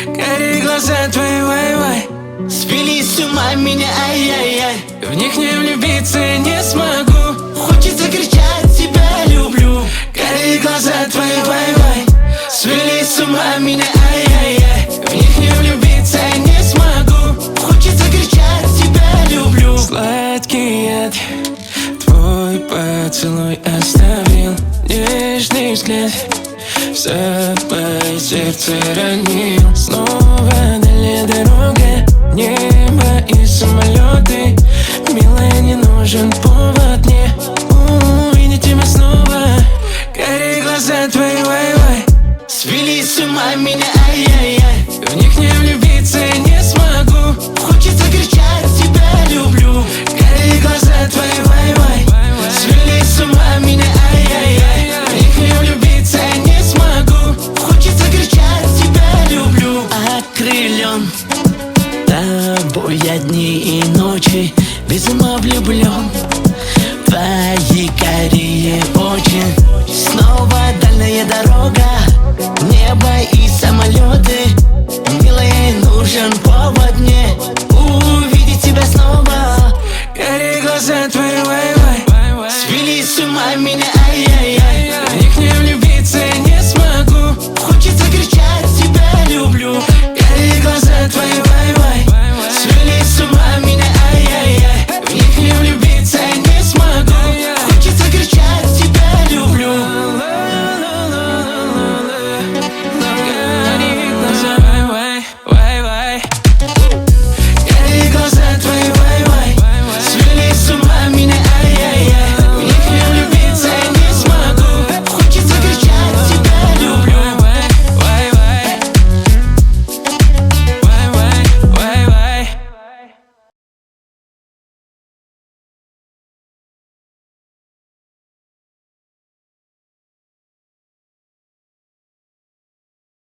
Карие глаза твои, вай-вай, свели с ума меня, ай-яй-яй. в них не влюбиться я не смогу. Хочется кричать, тебя люблю. Карие глаза твои, вай-вай, свели с ума меня, ай-яй-яй, в них не влюбиться я не смогу. Хочется кричать, тебя люблю. Сладкий яд, твой поцелуй оставил нежный взгляд, в самое сердце ранил. Снова дальняя дорога, небо и самолеты. Милая, не нужен повод мне увидеть тебя снова. Карие глаза твои, вай-вай, свели с ума меня, ай-яй-яй. в них не влюбиться я не смогу. Хочется кричать, тебя люблю. Карие глаза твои, вай-вай, свели с ума меня, ай-яй-яй, в них не влюбиться я не смогу. Хочется кричать, тебя люблю. Окрылен тобой я дни и ночи, без ума влюблен. Твои карие очи, снова дальняя дорога.